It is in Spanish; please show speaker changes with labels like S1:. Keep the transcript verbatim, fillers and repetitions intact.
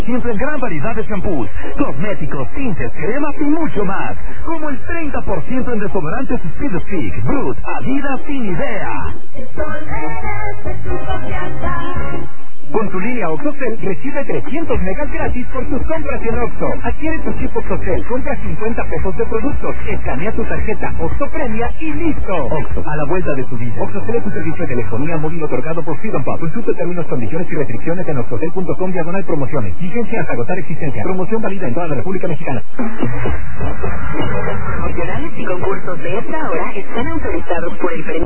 S1: Siempre gran variedad de shampoos, cosméticos, tintes, cremas y mucho más. Como el treinta por ciento en desodorantes Speed Stick, Brut, Adidas y Nivea. Con tu línea OxoCell recibe trescientos megas gratis por tus compras en Oxxo. Adquiere tu chip OxoCell, compra cincuenta pesos de productos, escanea tu tarjeta Oxxo Premia y listo. Oxxo, a la vuelta de tu vida. OxoCell es un servicio de telefonía móvil otorgado por Freedom Pub. Consulta términos, condiciones y restricciones en oxocell punto com diagonal promociones. Vigencia hasta agotar existencia. Promoción válida en toda la República Mexicana.
S2: Promocionales y concursos de esta hora están autorizados por el